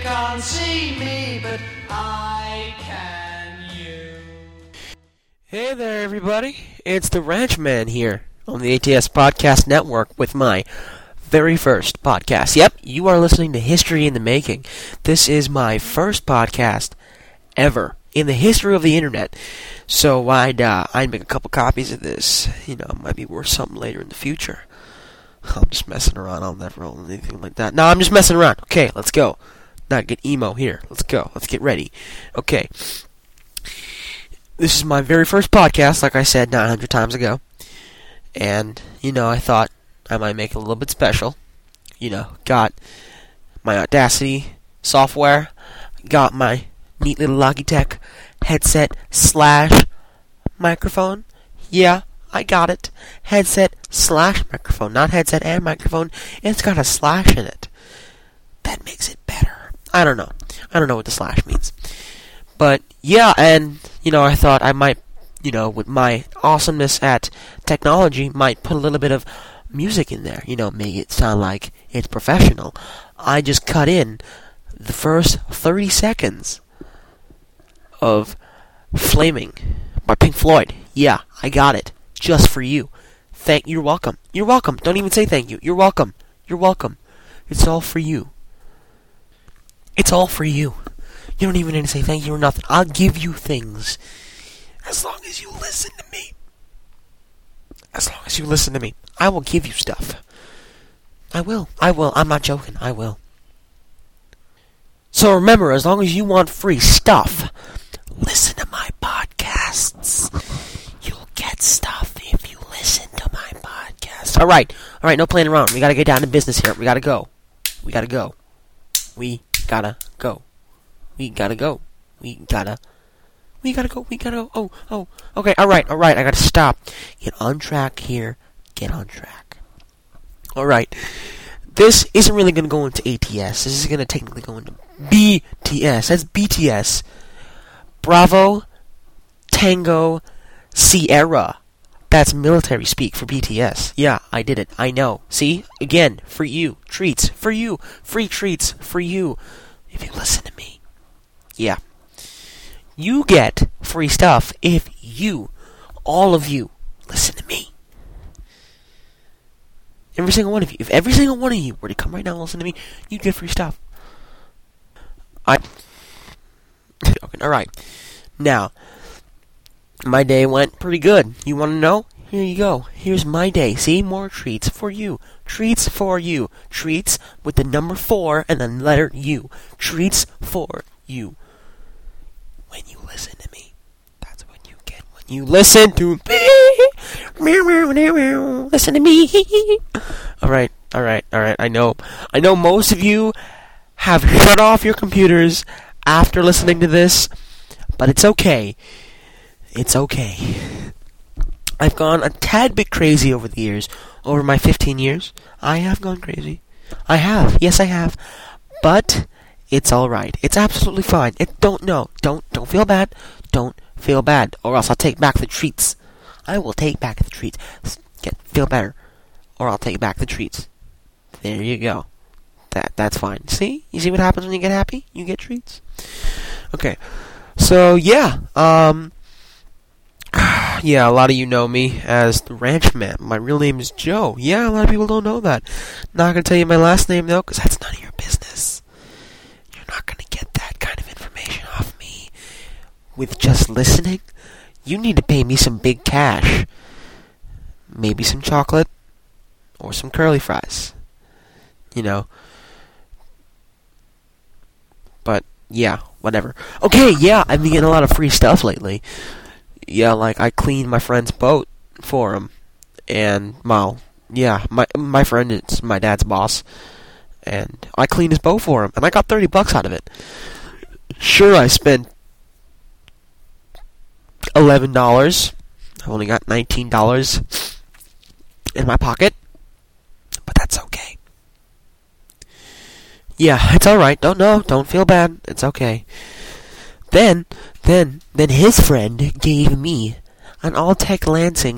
can't see me, but I can you. Hey there, everybody. It's the Ranchman here on the ATS Podcast Network with my very first podcast. Yep, you are listening to History in the Making. This is my first podcast ever in the history of the internet. So I'd make a couple copies of this. You know, it might be worth something later in the future. I'm just messing around. I'll never roll anything like that. No, I'm just messing around. Okay, let's go. Not get emo here. Let's go. Let's get ready. Okay. This is my very first podcast, like I said 900 times ago. And, you know, I thought I might make it a little bit special. You know, got my Audacity software, got my neat little Logitech headset / microphone. Yeah, I got it. Headset / microphone. Not headset and microphone. It's got a slash in it. That makes it better. I don't know. I don't know what the slash means. But, yeah, and, you know, I thought I might, you know, with my awesomeness at technology, might put a little bit of music in there. You know, make it sound like it's professional. I just cut in the first 30 seconds of Flaming by Pink Floyd. Yeah, I got it. Just for you. You're welcome. You're welcome. Don't even say thank you. You're welcome. You're welcome. It's all for you. It's all for you. You don't even need to say thank you or nothing. I'll give you things as long as you listen to me. As long as you listen to me. I will give you stuff. I will. I'm not joking. I will. So remember, as long as you want free stuff, listen to my podcasts. You'll get stuff if you listen to my podcast. All right, no playing around. We gotta get down to business here. We gotta go. We gotta go. We gotta go. Oh, okay, all right. I gotta stop. Get on track here. Get on track. All right. This isn't really gonna go into ATS. This is gonna technically go into BTS. That's BTS. Bravo, Tango, Sierra. That's military speak for BTS. Yeah, I did it. I know. See? Again, for you. Treats for you. Free treats for you. If you listen to me. Yeah. You get free stuff if you, all of you, listen to me. Every single one of you. If every single one of you were to come right now and listen to me, you'd get free stuff. Okay, alright. Now, my day went pretty good. You want to know? Here you go. Here's my day. See? More treats for you. Treats for you. Treats with the number 4 and the letter U. Treats for you. When you listen to me. That's what you get when you listen to me. Listen to me. Alright. I know most of you have shut off your computers after listening to this, but it's okay. It's okay. I've gone a tad bit crazy over the years. Over my 15 years, I have gone crazy. I have. Yes, I have. But it's alright. It's absolutely fine. Don't feel bad. Don't feel bad. Or else I'll take back the treats. I will take back the treats. Feel better. Or I'll take back the treats. There you go. That's fine. See? You see what happens when you get happy? You get treats. Okay. So, yeah. Yeah, a lot of you know me as the Ranchman. My real name is Joe. Yeah, a lot of people don't know that. Not going to tell you my last name, though, because that's none of your business. You're not going to get that kind of information off me with just listening. You need to pay me some big cash. Maybe some chocolate or some curly fries. You know. But, yeah, whatever. Okay, yeah, I've been getting a lot of free stuff lately. Yeah, like, I cleaned my friend's boat for him. And, well, yeah, my friend is my dad's boss. And I cleaned his boat for him. And I got $30 out of it. Sure, I spent $11. I only got $19 in my pocket. But that's okay. Yeah, it's alright. Don't feel bad. It's okay. Then his friend gave me an Altec Lansing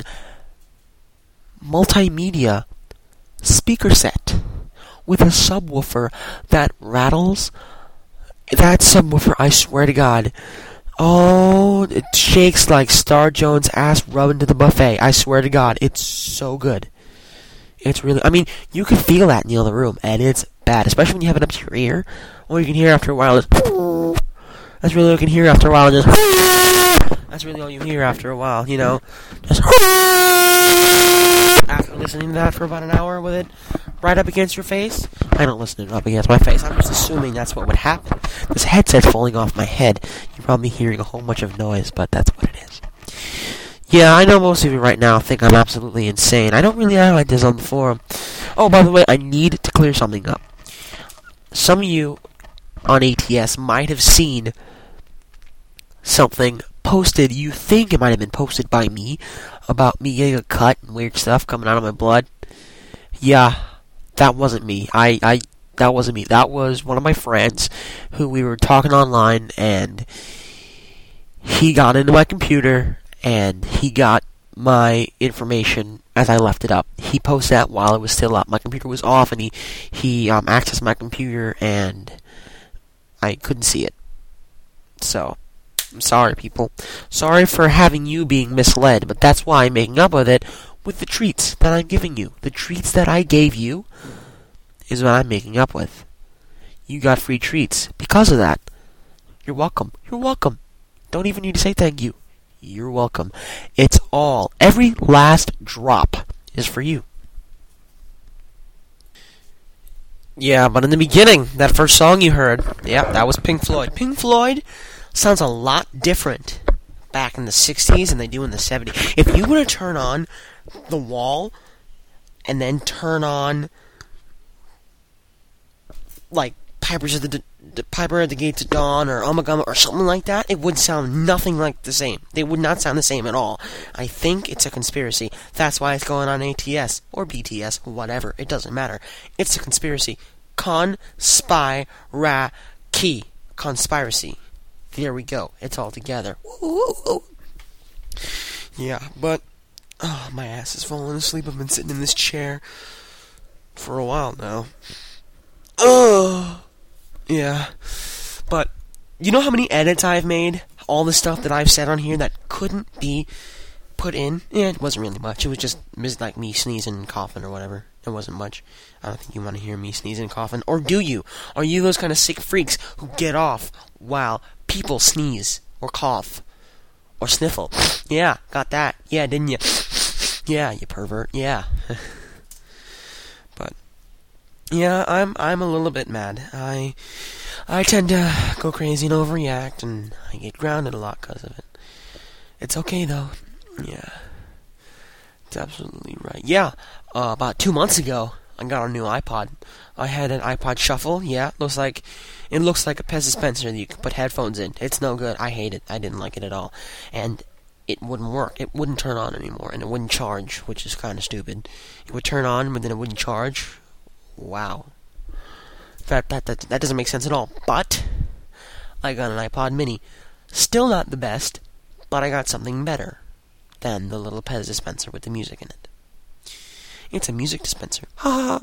multimedia speaker set with a subwoofer that rattles That subwoofer, I swear to God. Oh, it shakes like Star Jones' ass rubbing to the buffet. I swear to God, it's so good. It's really, I mean, you can feel that in the other room, and it's bad, especially when you have it up to your ear. All you can hear after a while is, that's really all you can hear after a while, just, that's really all you hear after a while, you know, just, after listening to that for about an hour with it right up against your face. I don't listen to it up against my face, I'm just assuming that's what would happen. This headset's falling off my head. You're probably hearing a whole bunch of noise, but that's what it is. Yeah, I know most of you right now think I'm absolutely insane. I don't really act like this on the forum. Oh, by the way, I need to clear something up. Some of you on ATS might have seen something posted, you think it might have been posted by me, about me getting a cut and weird stuff coming out of my blood. Yeah, that wasn't me. That wasn't me. That was one of my friends who we were talking online, and he got into my computer, and he got my information as I left it up. He posted that while it was still up. My computer was off, and he accessed my computer, and I couldn't see it. So, I'm sorry, people. Sorry for having you being misled, but that's why I'm making up with it with the treats that I'm giving you. The treats that I gave you is what I'm making up with. You got free treats because of that. You're welcome. You're welcome. Don't even need to say thank you. You're welcome. It's all, every last drop is for you. Yeah, but in the beginning, that first song you heard, yeah, that was Pink Floyd. Pink Floyd sounds a lot different back in the 60s than they do in the 70s. If you were to turn on The Wall and then turn on, like, Piper at the Gates of Dawn or Omagama or something like that, it would sound nothing like the same. They would not sound the same at all. I think it's a conspiracy. That's why it's going on ATS or BTS, whatever. It doesn't matter. It's a conspiracy. Conspiracy. Conspiracy. There we go. It's all together. Woo-hoo-hoo. Yeah, but my ass is falling asleep. I've been sitting in this chair for a while now. Yeah, but you know how many edits I've made? All the stuff that I've said on here that couldn't be put in? Yeah, it wasn't really much. It was just like me sneezing and coughing or whatever. It wasn't much. I don't think you want to hear me sneezing and coughing. Or do you? Are you those kind of sick freaks who get off while people sneeze or cough or sniffle? Yeah, got that. Yeah, didn't you? Yeah, you pervert. Yeah. But yeah, I'm a little bit mad. I tend to go crazy and overreact, and I get grounded a lot because of it. It's okay though. Yeah, it's absolutely right. Yeah, about 2 months ago, I got a new iPod. I had an iPod Shuffle. Yeah, it looks like a Pez dispenser that you can put headphones in. It's no good. I hate it. I didn't like it at all, and it wouldn't work. It wouldn't turn on anymore, and it wouldn't charge, which is kind of stupid. It would turn on, but then it wouldn't charge. Wow. That doesn't make sense at all. But I got an iPod Mini. Still not the best, but I got something better than the little Pez dispenser with the music in it. It's a music dispenser. Ha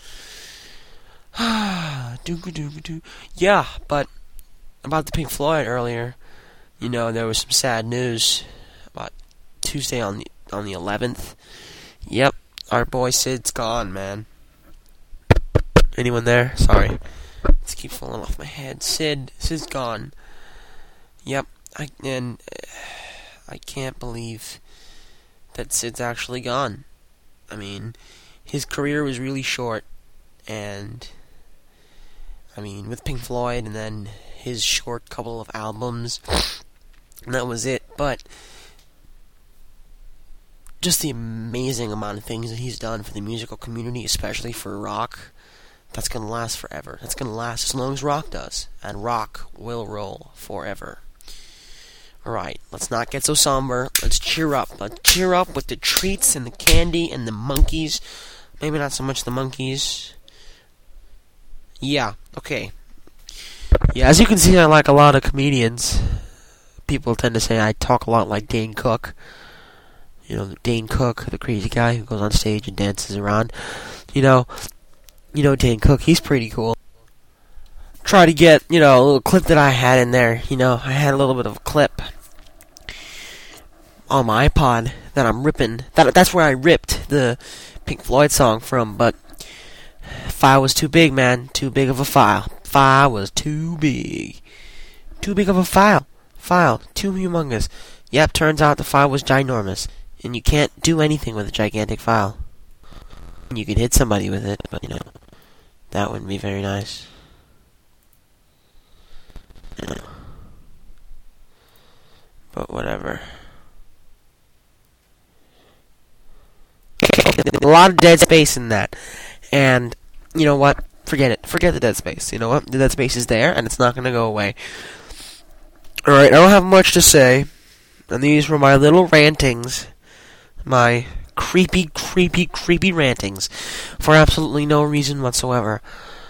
ha. Yeah, but about the Pink Floyd earlier, you know, there was some sad news about Tuesday on the 11th. Yep, our boy Sid's gone, man. Anyone there? Sorry. This keeps falling off my head. Sid's gone. Yep. I can't believe that Sid's actually gone. I mean, his career was really short, and I mean, with Pink Floyd, and then his short couple of albums, and that was it. But just the amazing amount of things that he's done for the musical community, especially for rock, that's going to last forever. That's going to last as long as rock does, and rock will roll forever. Alright, let's not get so somber. Let's cheer up. Let's cheer up with the treats and the candy and the monkeys. Maybe not so much the monkeys. Yeah, okay. Yeah, as you can see, I like a lot of comedians. People tend to say I talk a lot like Dane Cook. You know, Dane Cook, the crazy guy who goes on stage and dances around. You know Dane Cook, he's pretty cool. try to get, a little clip that I had in there. I had a little bit of a clip on my iPod that I'm ripping. That's where I ripped the Pink Floyd song from, but file was too big, man. Too big of a file. File was too big. Too big of a file. File. Too humongous. Yep, turns out the file was ginormous. And you can't do anything with a gigantic file. You could hit somebody with it, but, that wouldn't be very nice. But whatever. A lot of dead space in that. And, you know what? Forget it. Forget the dead space. You know what? The dead space is there, and it's not going to go away. Alright, I don't have much to say. And these were my little rantings. My creepy rantings. For absolutely no reason whatsoever.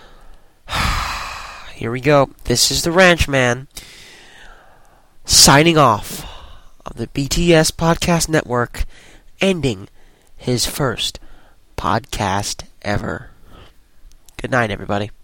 Here we go. This is the Ranchman. Signing off of the BTS Podcast Network. Ending his first podcast ever. Good night, everybody.